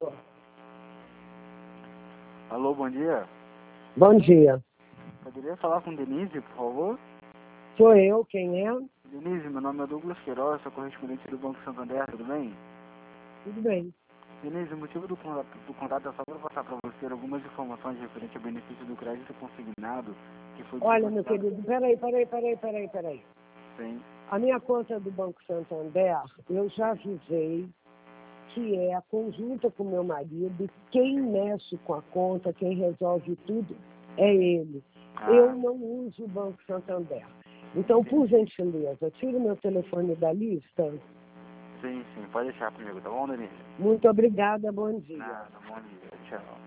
Alô, bom dia. Bom dia. Poderia falar com Denise, por favor? Sou eu, quem é? Denise, meu nome é Douglas Queiroz, sou correspondente do Banco Santander, tudo bem? Tudo bem. Denise, o motivo do contato é só para passar para você algumas informações referentes ao benefício do crédito consignado, que foi Olha, meu desconsiderado. querido, peraí. Sim. A minha conta do Banco Santander, eu já avisei que é a conjunta com meu marido, quem mexe com a conta, quem resolve tudo, é ele. Eu não uso o Banco Santander. Então, por gentileza, tire meu telefone da lista. Sim, pode deixar comigo, tá bom, Denise? Muito obrigada, bom dia. Nada, bom dia, tchau.